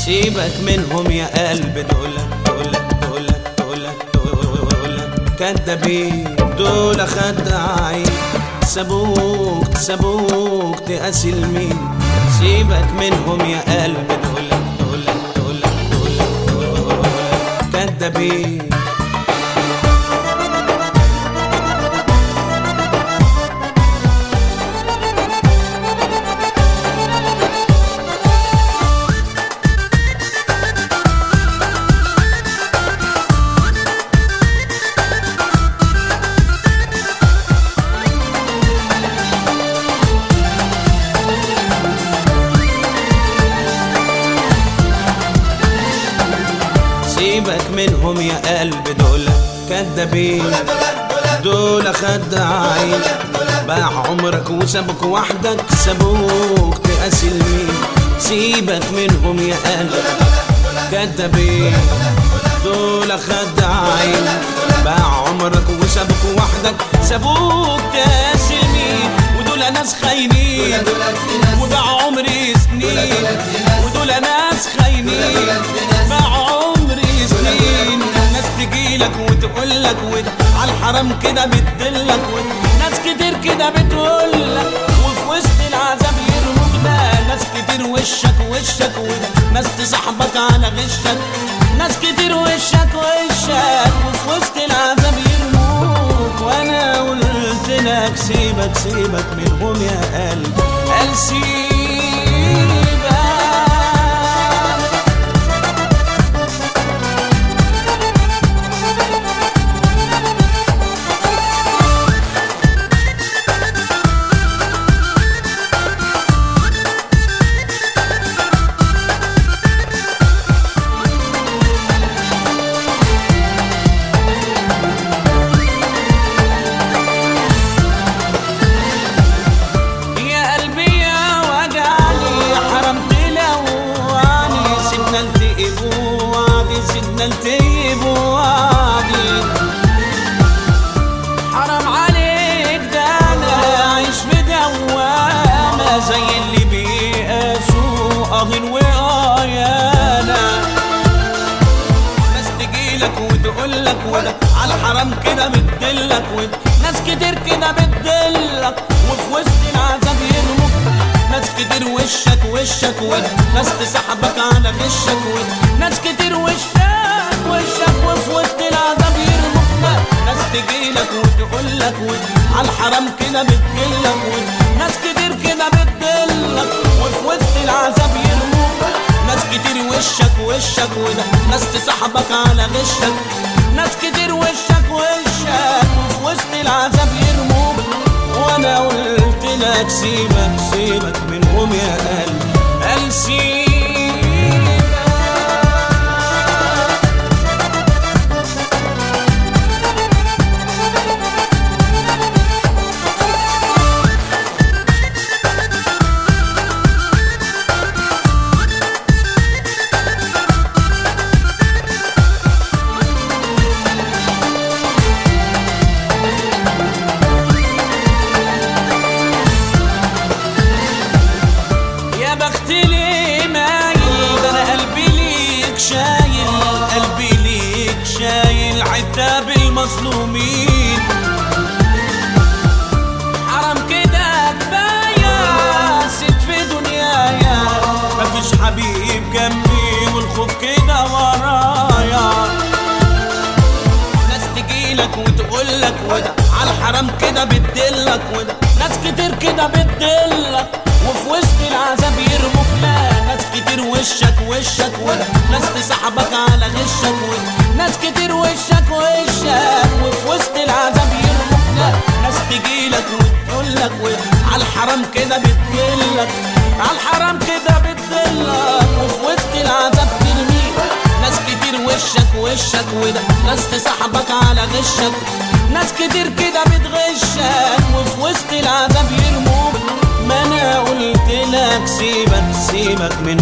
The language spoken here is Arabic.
سيبك منهم يا قلب، دول كدابين، دول خداعين، سابوك تقاسي لمين. سيبك منهم يا قلب، دول كدابين. سيبك منهم يا قلب، دول كدابين، دول خداعين، باع عمرك وسابك وحدك، سابوك تقاسي لمين. سيبك منهم يا قلب، كدابين، دول خداعين، باع عمرك وسابك وحدك، سابوك تقاسي لمين. ودول ناس خاينين وباع عمري سنين، ودول ناس خاينين باع سنين. ناس تجيلك وتقولك على الحرام كده بتدلك، ناس كتير كده بتقولك وفي وسط العذاب يرموك. ده ناس كتير وشك ناس تصاحبك على غشك، ناس كتير وشك وفي وسط العذاب يرموك. وانا قلت لك سيبك منهم يا قلب، قال سيبنا نلتقي بوعدي. حرام عليك، ده انا عايش في دوامة زي اللي بيقاسوا قاهن وقايانا. ناس تجيلك وتقولك وده على الحرام كده بتدلك، ناس كتير كده بتدلك وفي وسط العذاب يرموك. ناس كتير وشك ناس تسحبك على غشك، ناس كتير وشك وفي وسط العذاب يرموك. ناس تجيلك وتقولك على الحرام كده بتجيلك، ناس كتير كده بتدلك وفي وسط العذاب يرموك. ناس كتير وشك ناس تسحبك على غشك، ناس كتير وشك وفي وسط العذاب يرموك. وانا قلت لك سيبك منهم يا قلب، قال عتاب المظلومين. حرام كده كفاية ست في دنيايا، مفيش حبيب جنبي والخوف كده ورايا. ناس تجيلك وتقولك وده على الحرام كده بتدلك، وده ناس كتير كده بتدلك وفي وسط العذاب يرموك. لا ناس كتير وشك وده ناس تسحبك على غشك، ناس كتير وشك وفي وسط العذاب يرموك. لا ناس تجيلك وتقولك على الحرام كده بتدلك، على الحرام كده بتدلك وفي وسط العذاب ترميك. ناس كتير وشك وده ناس تسحبك على غشك، ناس كتير كده بتغشك وفي وسط العذاب يرموك. ما انا قلت لك سيبك من